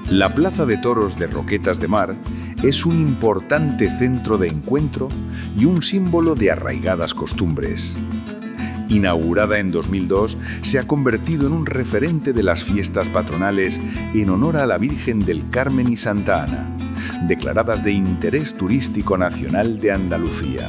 La Plaza de Toros de Roquetas de Mar es un importante centro de encuentro y un símbolo de arraigadas costumbres. Inaugurada en 2002, se ha convertido en un referente de las fiestas patronales en honor a la Virgen del Carmen y Santa Ana, declaradas de interés turístico nacional de Andalucía.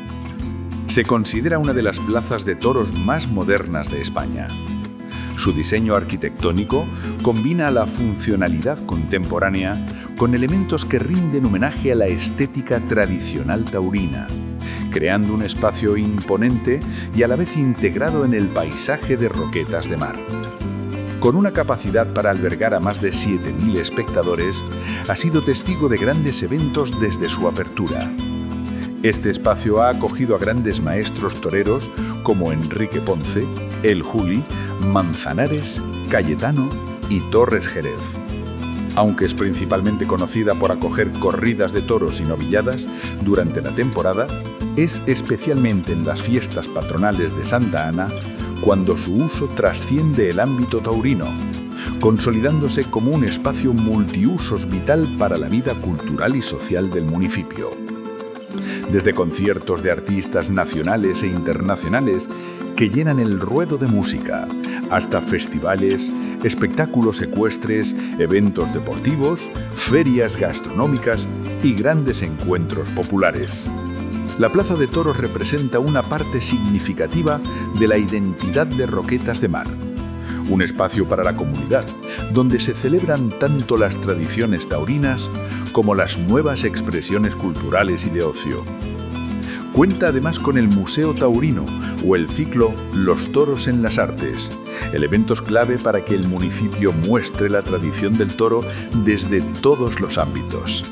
Se considera una de las plazas de toros más modernas de España. Su diseño arquitectónico combina la funcionalidad contemporánea con elementos que rinden homenaje a la estética tradicional taurina, creando un espacio imponente y a la vez integrado en el paisaje de Roquetas de Mar. Con una capacidad para albergar a más de 7.000 espectadores, ha sido testigo de grandes eventos desde su apertura. Este espacio ha acogido a grandes maestros toreros como Enrique Ponce, El Juli, Manzanares, Cayetano y Torres Jerez. Aunque es principalmente conocida por acoger corridas de toros y novilladas durante la temporada, es especialmente en las fiestas patronales de Santa Ana cuando su uso trasciende el ámbito taurino, consolidándose como un espacio multiusos vital para la vida cultural y social del municipio. Desde conciertos de artistas nacionales e internacionales que llenan el ruedo de música, hasta festivales, espectáculos ecuestres, eventos deportivos, ferias gastronómicas y grandes encuentros populares. La Plaza de Toros representa una parte significativa de la identidad de Roquetas de Mar, un espacio para la comunidad, donde se celebran tanto las tradiciones taurinas como las nuevas expresiones culturales y de ocio. Cuenta además con el Museo Taurino o el ciclo Los Toros en las Artes, elementos clave para que el municipio muestre la tradición del toro desde todos los ámbitos.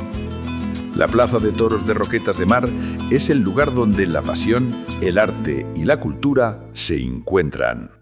La Plaza de Toros de Roquetas de Mar es el lugar donde la pasión, el arte y la cultura se encuentran.